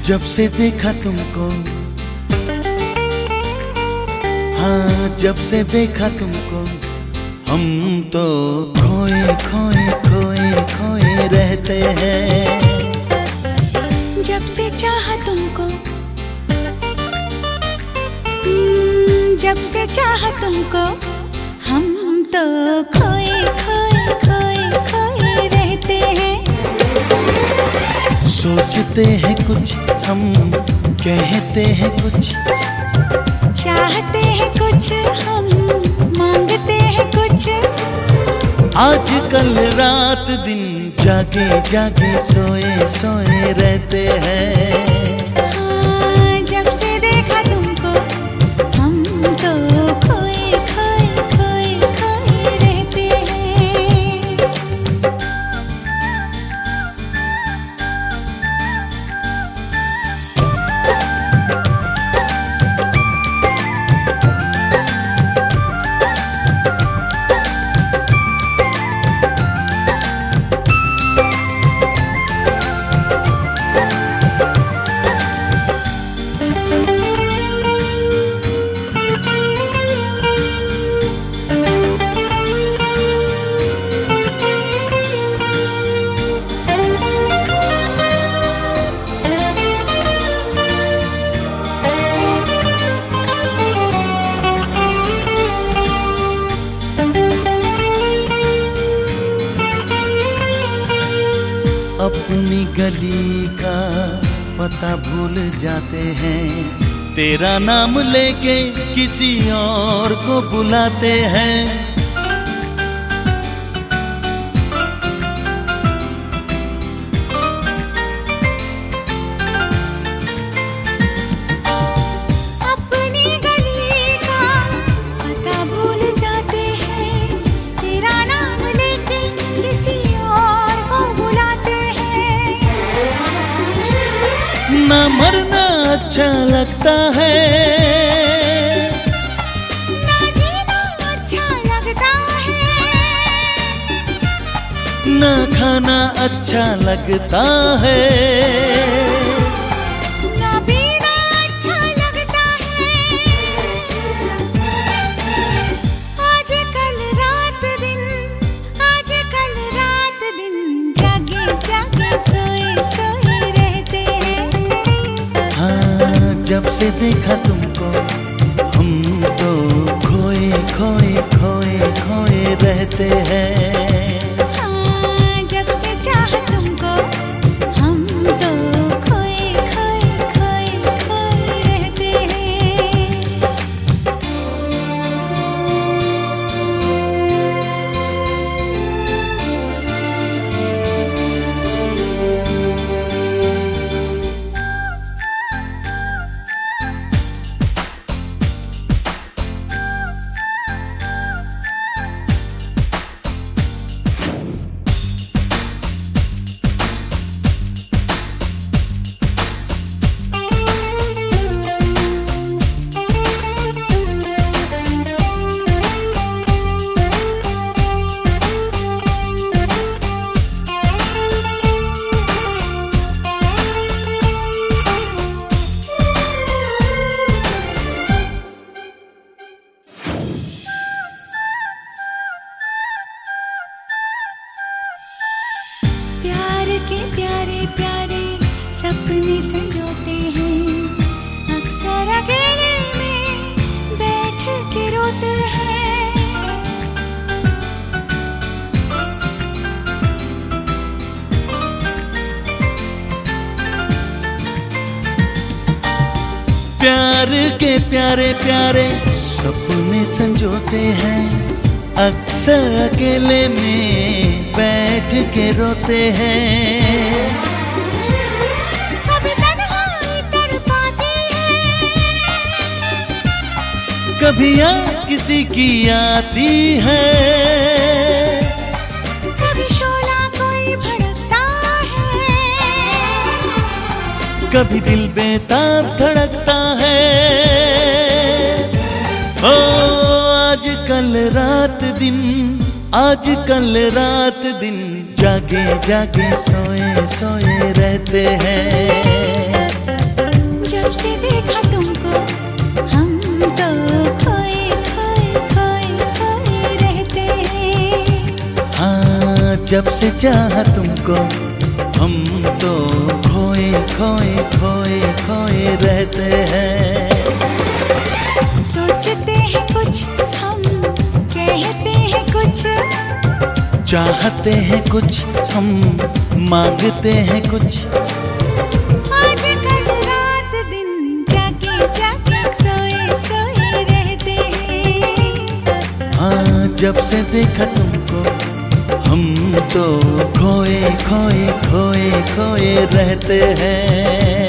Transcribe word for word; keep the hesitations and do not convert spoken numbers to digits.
जब से देखा तुमको, हाँ जब से देखा तुमको, हम तो खोए खोए खोए खोए रहते हैं। जब से चाहा तुमको, जब से चाहा तुमको, हम तो खोए खोए खोए खोए रहते हैं। सोचते हैं कुछ हम, कहते हैं कुछ, चाहते हैं कुछ हम, मांगते हैं कुछ। आज कल रात दिन जागे जागे सोए सोए रहते हैं। हाँ, जब से देखा तुमको, हम तो खोए खोए खोए खोए रहते हैं। अपनी गली का पता भूल जाते हैं, तेरा नाम लेके किसी और को बुलाते हैं। अपनी गली का पता भूल जाते हैं, तेरा नाम लेके किसी और को बुलाते हैं। ना मरना अच्छा लगता है, ना जीना अच्छा लगता है, ना खाना अच्छा लगता है, ना पीना अच्छा लगता है। आज कल रात दिन, आज कल रात दिन जागे जागे सोए सोए रहते हैं। हाँ जब से देखा तुमको, हम तो खोए खोए खोए खोए रहते हैं। हाँ, जब से चाहा तुमको, हम तो खोए खोए खोए खोए रहते हैं। प्यार के प्यारे प्यारे सपने संजोते हैं, अक्सर अकेले में बैठ के रोते हैं। प्यार के प्यारे प्यारे सपने संजोते हैं, अक्सर अकेले में बैठ के रोते हैं। कभी तन्हाई तड़पाती है, कभी याद किसी की आती है, कभी शोला कोई भड़कता है, कभी दिल बेताब धड़कता है। ओ आज कल रात दिन, आज कल रात दिन जागे जागे सोए सोए रहते हैं। जब से चाहा तुमको हम तो खोए खोए खोए खोए रहते हैं। सोचते हैं कुछ हम, कहते हैं कुछ, चाहते हैं कुछ हम, मांगते हैं कुछ। आज कल रात दिन जागे जागे सोए सोए रहते हैं। हाँ, जब से देखा तुमको हम तो खोए खोए खोए खोए रहते हैं।